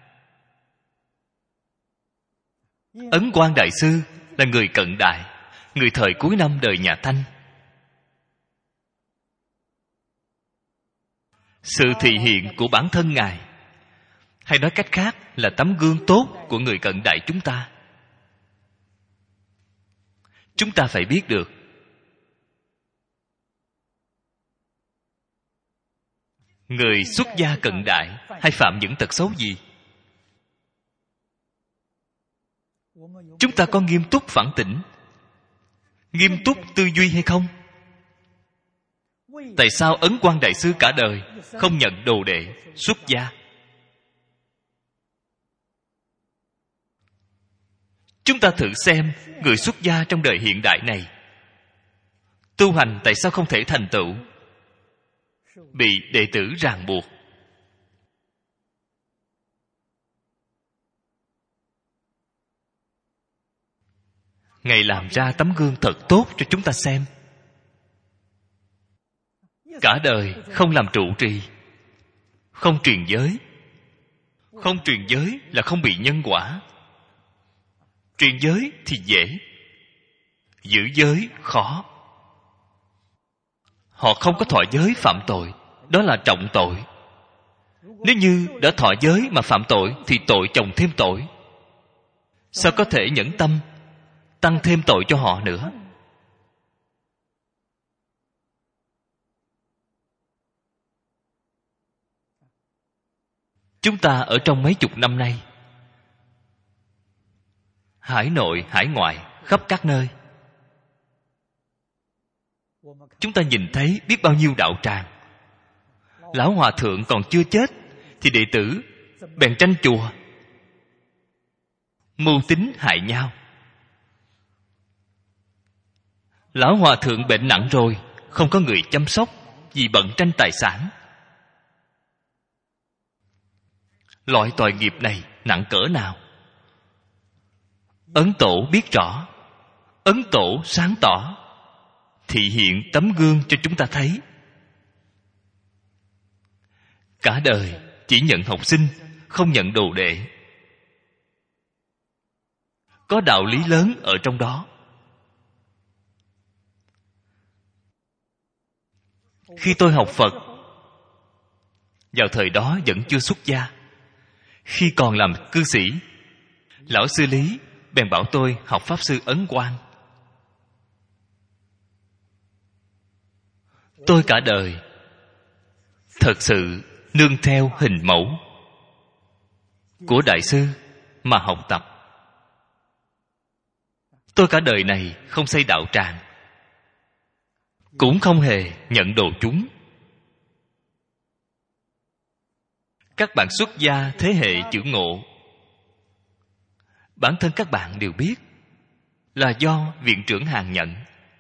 Ấn Quang Đại Sư là người cận đại, người thời cuối năm đời nhà Thanh. Sự thị hiện của bản thân Ngài, hay nói cách khác là tấm gương tốt của người cận đại chúng ta. Chúng ta phải biết được người xuất gia cận đại hay phạm những tật xấu gì. Chúng ta có nghiêm túc phản tỉnh, nghiêm túc tư duy hay không? Tại sao Ấn Quang Đại Sư cả đời không nhận đồ đệ xuất gia? Chúng ta thử xem người xuất gia trong đời hiện đại này tu hành tại sao không thể thành tựu? Bị đệ tử ràng buộc. Ngài làm ra tấm gương thật tốt cho chúng ta xem. Cả đời không làm trụ trì, không truyền giới. Không truyền giới là không bị nhân quả. Truyền giới thì dễ, giữ giới khó. Họ không có thọ giới phạm tội, đó là trọng tội. Nếu như đã thọ giới mà phạm tội thì tội chồng thêm tội. Sao có thể nhẫn tâm tăng thêm tội cho họ nữa? Chúng ta ở trong mấy chục năm nay, hải nội hải ngoại, khắp các nơi, chúng ta nhìn thấy biết bao nhiêu đạo tràng. Lão hòa thượng còn chưa chết thì đệ tử bèn tranh chùa, mưu tính hại nhau. Lão hòa thượng bệnh nặng rồi, không có người chăm sóc vì bận tranh tài sản. Loại tội nghiệp này nặng cỡ nào? Ấn Tổ biết rõ. Ấn Tổ sáng tỏ, thị hiện tấm gương cho chúng ta thấy. Cả đời chỉ nhận học sinh, không nhận đồ đệ. Có đạo lý lớn ở trong đó. Khi tôi học Phật, vào thời đó vẫn chưa xuất gia. Khi còn làm cư sĩ, lão sư Lý bèn bảo tôi học Pháp Sư Ấn Quang. Tôi cả đời thật sự nương theo hình mẫu của Đại sư mà học tập. Tôi cả đời này không xây đạo tràng, cũng không hề nhận đồ chúng. Các bạn xuất gia thế hệ chữ Ngộ, bản thân các bạn đều biết là do viện trưởng Hàn nhận.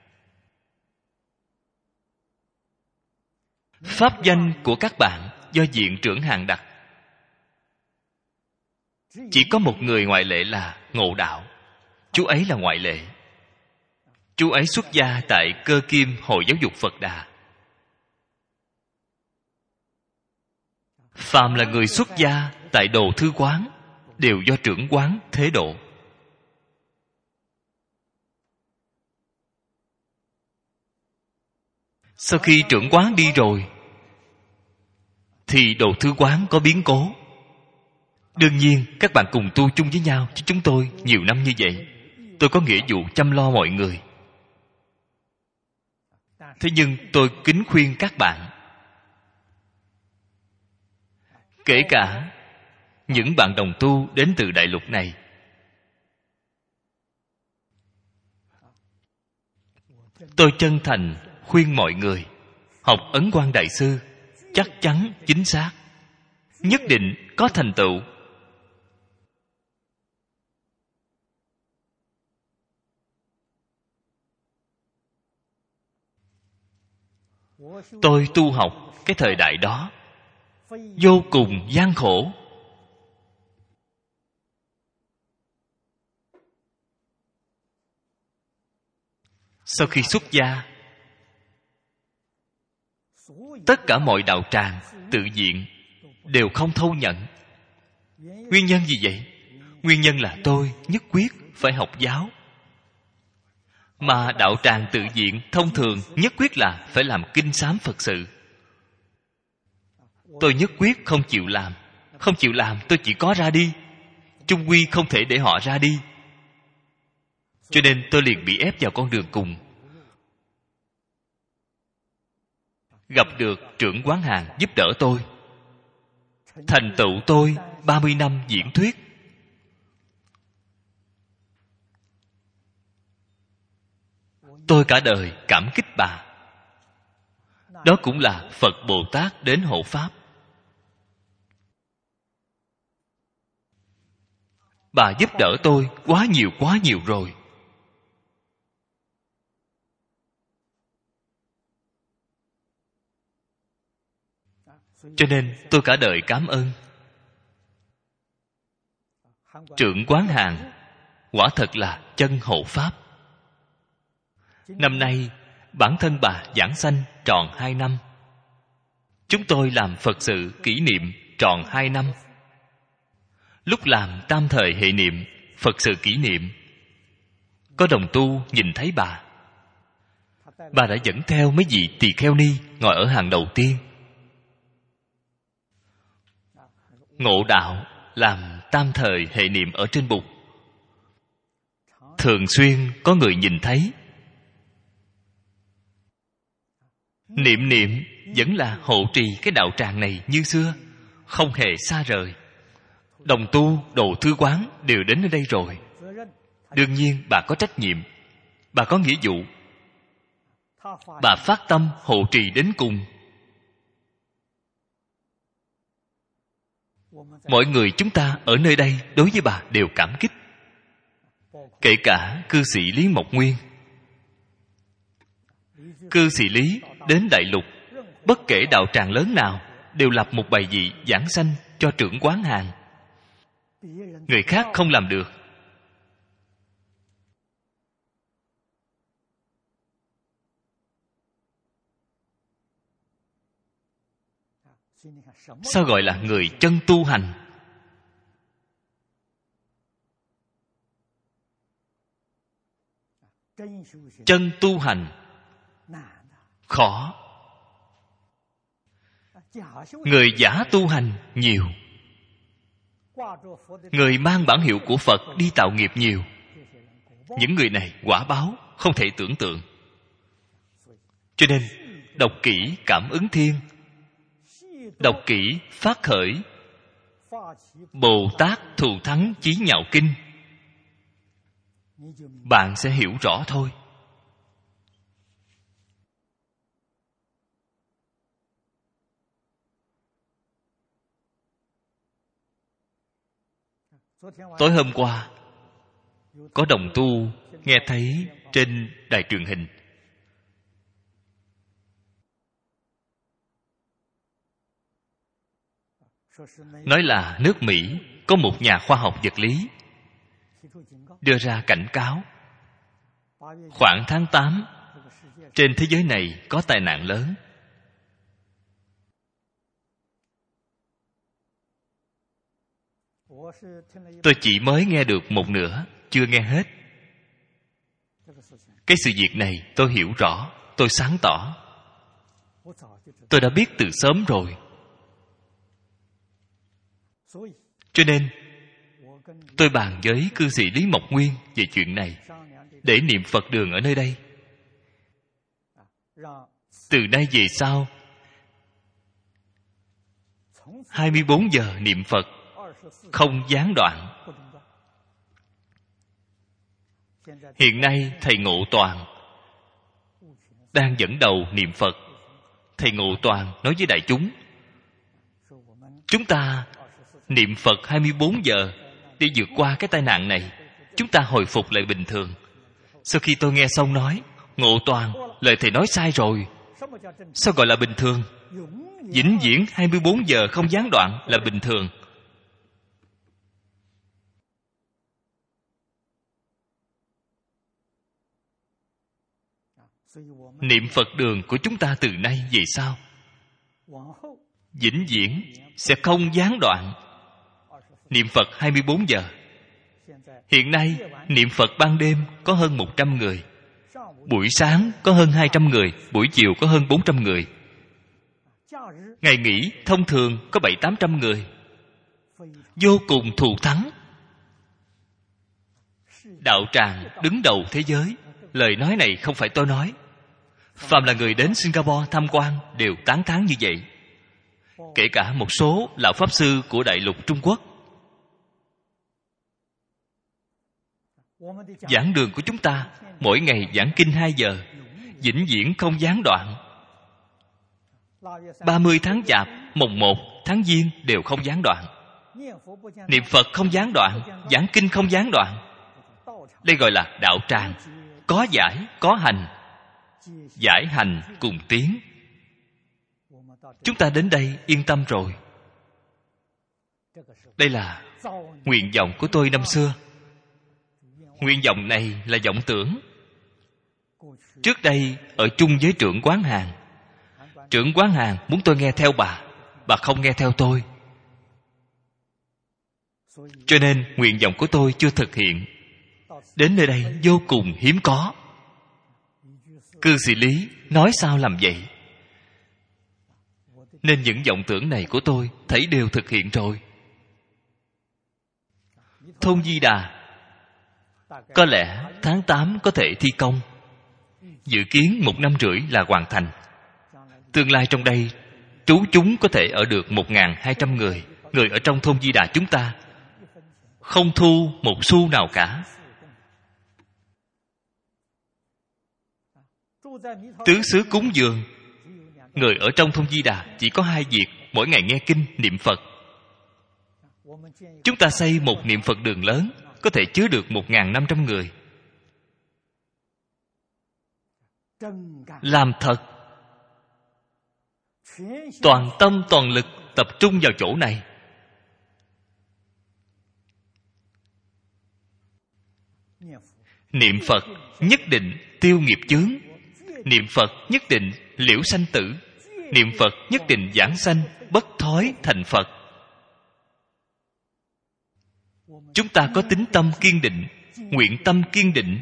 Pháp danh của các bạn do viện trưởng Hàn đặt. Chỉ có một người ngoại lệ là Ngộ Đạo. Chú ấy là ngoại lệ. Chú ấy xuất gia tại Cơ Kim Hội Giáo dục Phật Đà. Phàm là người xuất gia tại Đồ Thư Quán đều do trưởng quán thế độ. Sau khi trưởng quán đi rồi thì Đồ Thư Quán có biến cố. Đương nhiên các bạn cùng tu chung với nhau, chứ chúng tôi nhiều năm như vậy, tôi có nghĩa vụ chăm lo mọi người. Thế nhưng tôi kính khuyên các bạn, kể cả những bạn đồng tu đến từ đại lục này, tôi chân thành khuyên mọi người học Ấn Quang Đại Sư, chắc chắn chính xác, nhất định có thành tựu. Tôi tu học cái thời đại đó vô cùng gian khổ. Sau khi xuất gia, tất cả mọi đạo tràng tự viện đều không thâu nhận. Nguyên nhân gì vậy? Nguyên nhân là tôi nhất quyết phải học giáo. Mà đạo tràng tự viện thông thường nhất quyết là phải làm kinh sám Phật sự. Tôi nhất quyết không chịu làm. Không chịu làm tôi chỉ có ra đi. Chung quy không thể để họ ra đi. Cho nên tôi liền bị ép vào con đường cùng. Gặp được trưởng quán Hàn giúp đỡ tôi, thành tựu tôi ba mươi năm diễn thuyết. Tôi cả đời cảm kích bà. Đó cũng là Phật Bồ Tát đến hộ pháp. Bà giúp đỡ tôi quá nhiều quá nhiều rồi. Cho nên tôi cả đời cảm ơn. Trưởng quán Hàn quả thật là chân hộ pháp. Năm nay bản thân bà giảng sanh tròn hai năm. Chúng tôi làm Phật sự kỷ niệm tròn hai năm. Lúc làm tam thời hệ niệm, Phật sự kỷ niệm, có đồng tu nhìn thấy bà. Bà đã dẫn theo mấy vị tỳ kheo ni ngồi ở hàng đầu tiên. Ngộ Đạo làm tam thời hệ niệm ở trên bục. Thường xuyên có người nhìn thấy. Niệm niệm vẫn là hộ trì cái đạo tràng này như xưa. không hề xa rời. Đồng tu, đồ thư quán đều đến ở đây rồi. Đương nhiên bà có trách nhiệm, bà có nghĩa vụ. Bà phát tâm hộ trì đến cùng. Mọi người chúng ta ở nơi đây đối với bà đều cảm kích. Kể cả cư sĩ Lý Mộc Nguyên. Cư sĩ Lý đến Đại Lục, bất kể đạo tràng lớn nào đều lập một bài vị giảng sanh cho trưởng quán hàng. Người khác không làm được. Sao gọi là người chân tu hành? Chân tu hành khó. Người giả tu hành nhiều. Người mang bản hiệu của Phật đi tạo nghiệp nhiều. Những người này quả báo không thể tưởng tượng. Cho nên đọc kỹ Cảm Ứng Thiên, đọc kỹ Phát Khởi Bồ Tát Thù Thắng Chí Nhạo Kinh, bạn sẽ hiểu rõ thôi. Tối hôm qua có đồng tu nghe thấy trên đài truyền hình nói là nước Mỹ có một nhà khoa học vật lý đưa ra cảnh cáo khoảng tháng tám trên thế giới này có tai nạn lớn. Tôi chỉ mới nghe được một nửa, chưa nghe hết. Cái sự việc này tôi hiểu rõ, tôi sáng tỏ. Tôi đã biết từ sớm rồi. Cho nên tôi bàn với cư sĩ Lý Mộc Nguyên về chuyện này, để niệm Phật đường ở nơi đây. Từ nay về sau hai mươi bốn giờ niệm Phật, không gián đoạn. Hiện nay thầy Ngộ Toàn đang dẫn đầu niệm Phật. Thầy Ngộ Toàn nói với đại chúng, chúng ta niệm Phật hai mươi bốn giờ để vượt qua cái tai nạn này, chúng ta hồi phục lại bình thường. Sau khi tôi nghe xong nói, Ngộ Toàn, lời thầy nói sai rồi. Sao gọi là bình thường? Vĩnh viễn hai mươi bốn giờ không gián đoạn là bình thường. Niệm Phật đường của chúng ta từ nay về sau vĩnh viễn sẽ không gián đoạn. Niệm Phật hai mươi bốn giờ. Hiện nay niệm Phật ban đêm có hơn một trăm người, buổi sáng có hơn hai trăm người, buổi chiều có hơn bốn trăm người. Ngày nghỉ thông thường có bảy tám trăm người. Vô cùng thù thắng. Đạo tràng đứng đầu thế giới. Lời nói này không phải tôi nói. Phàm là người đến Singapore tham quan đều tán thán như vậy. Kể cả một số lão pháp sư của Đại Lục Trung Quốc. Giảng đường của chúng ta mỗi ngày giảng kinh hai giờ, vĩnh viễn không gián đoạn. ba mươi tháng Chạp, mồng một, tháng Giêng đều không gián đoạn. Niệm Phật không gián đoạn, giảng kinh không gián đoạn. Đây gọi là đạo tràng, có giải, có hành. Giải hành cùng tiến. Chúng ta đến đây yên tâm rồi. Đây là nguyện vọng của tôi năm xưa. Nguyện vọng này là vọng tưởng. Trước đây ở chung với trưởng quán hàng. Trưởng quán hàng muốn tôi nghe theo bà, bà không nghe theo tôi. Cho nên nguyện vọng của tôi chưa thực hiện. Đến nơi đây vô cùng hiếm có. Cư sĩ Lý nói sao làm vậy. Nên những vọng tưởng này của tôi thấy đều thực hiện rồi. Thôn Di Đà có lẽ tháng tám có thể thi công. Dự kiến một năm rưỡi là hoàn thành. Tương lai trong đây trú chúng có thể ở được một nghìn hai trăm người. Người ở trong thôn Di Đà chúng ta không thu một xu nào cả. Tứ xứ cúng dường, người ở trong thôn Di Đà chỉ có hai việc: mỗi ngày nghe kinh, niệm Phật. Chúng ta xây một niệm Phật đường lớn, có thể chứa được một nghìn năm trăm người. Làm thật, toàn tâm toàn lực tập trung vào chỗ này. Niệm Phật nhất định tiêu nghiệp chướng. Niệm Phật nhất định liễu sanh tử. Niệm Phật nhất định giảng sanh bất thói thành Phật. Chúng ta có tín tâm kiên định, nguyện tâm kiên định,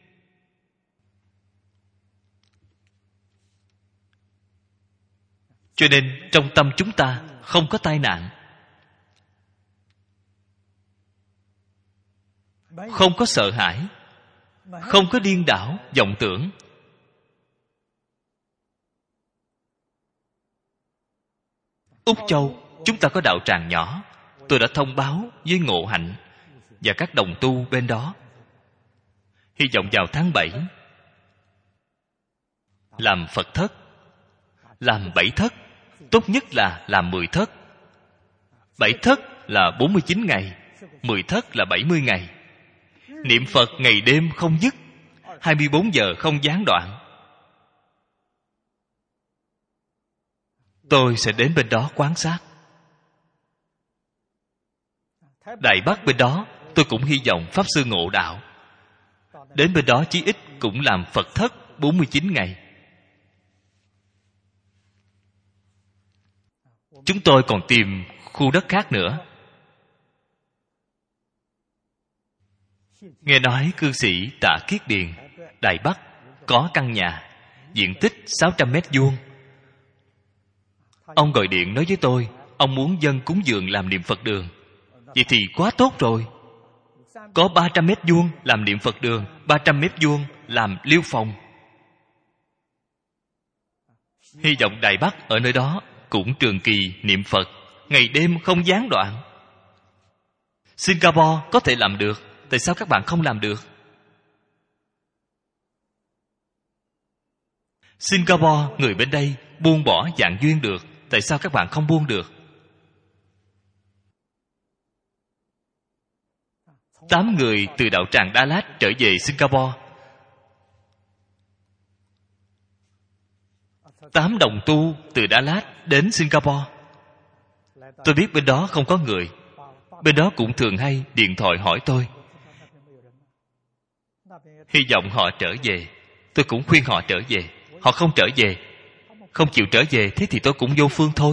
cho nên trong tâm chúng ta không có tai nạn, không có sợ hãi, không có điên đảo vọng tưởng. Úc Châu chúng ta có đạo tràng nhỏ. Tôi đã thông báo với Ngộ Hạnh và các đồng tu bên đó, hy vọng vào tháng bảy làm Phật thất, làm bảy thất, tốt nhất là làm mười thất. Bảy thất là bốn mươi chín ngày, mười thất là bảy mươi ngày. Niệm Phật ngày đêm không dứt, hai mươi bốn giờ không gián đoạn. Tôi sẽ đến bên đó quan sát. Đài Bắc bên đó tôi cũng hy vọng Pháp Sư ngộ đạo. Đến bên đó chí ít cũng làm Phật thất bốn mươi chín ngày. Chúng tôi còn tìm khu đất khác nữa. Nghe nói cư sĩ Tạ Kiết Điền, Đài Bắc có căn nhà diện tích sáu trăm mét vuông. Ông gọi điện nói với tôi, ông muốn dân cúng dường làm niệm Phật đường. Vậy thì quá tốt rồi. Có ba trăm mét vuông làm niệm Phật đường, ba trăm mét vuông làm liêu phòng. Hy vọng Đài Bắc ở nơi đó cũng trường kỳ niệm Phật, ngày đêm không gián đoạn. Singapore có thể làm được, tại sao các bạn không làm được? Singapore, người bên đây buông bỏ dạng duyên được, tại sao các bạn không buông được? Tám người từ đạo tràng Đà Lạt trở về Singapore. Tám đồng tu từ Đà Lạt đến Singapore. Tôi biết bên đó không có người. Bên đó cũng thường hay điện thoại hỏi tôi. Hy vọng họ trở về. Tôi cũng khuyên họ trở về. Họ không trở về. Không chịu trở về, thế thì tôi cũng vô phương thôi.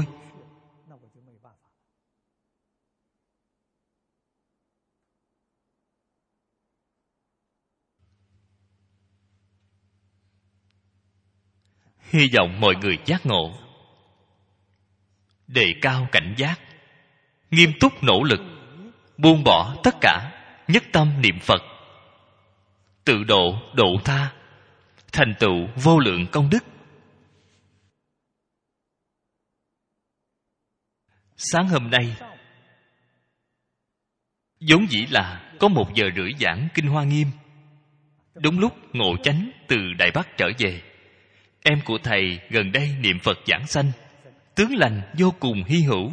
Hy vọng mọi người giác ngộ, đề cao cảnh giác, nghiêm túc nỗ lực, buông bỏ tất cả, nhất tâm niệm Phật, tự độ độ tha, thành tựu vô lượng công đức. Sáng hôm nay vốn dĩ là có một giờ rưỡi giảng Kinh Hoa Nghiêm. Đúng lúc Ngộ Chánh từ Đài Bắc trở về. Em của thầy gần đây niệm Phật giảng sanh, tướng lành vô cùng hy hữu.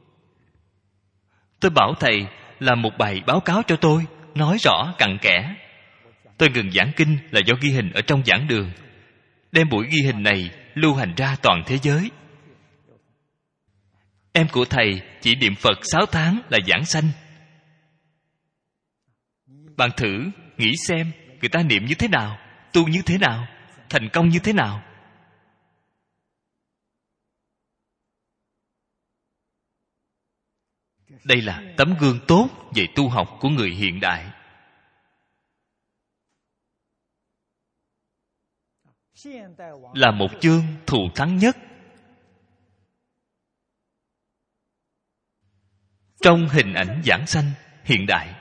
Tôi bảo thầy làm một bài báo cáo cho tôi, nói rõ cặn kẽ. Tôi ngừng giảng kinh là do ghi hình ở trong giảng đường, đem buổi ghi hình này lưu hành ra toàn thế giới. Em của thầy chỉ niệm Phật sáu tháng là giảng sanh. Bạn thử nghĩ xem, người ta niệm như thế nào, tu như thế nào, thành công như thế nào. Đây là tấm gương tốt về tu học của người hiện đại. Là một chương thù thắng nhất trong hình ảnh giảng sanh hiện đại.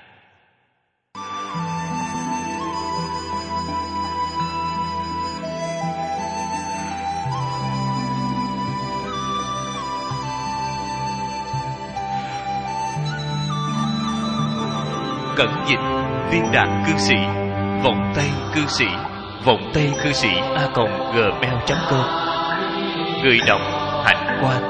Cẩn Dịch, Viên Đạt Cư Sĩ, Vọng Tây Cư Sĩ, Vọng Tây Cư Sĩ a còng gmail chấm com. Người đọc Hạnh Quang.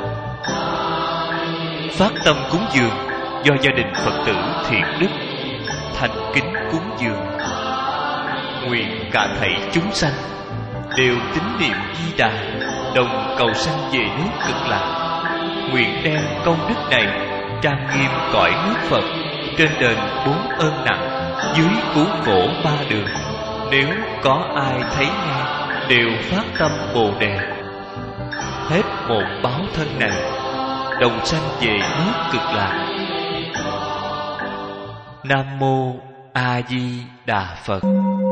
Phát tâm cúng dường do gia đình Phật tử Thiện Đức thành kính cúng dường. Nguyện cả thảy chúng sanh đều tín niệm Di Đà, đồng cầu sanh về nước Cực Lạc. Nguyện đem công đức này trang nghiêm cõi nước Phật, trên đền bốn ơn nặng, dưới cứu khổ ba đường. Nếu có ai thấy nghe, đều phát tâm Bồ Đề, hết một báo thân này, đồng sanh về nước Cực Lạc. Nam mô A Di Đà Phật.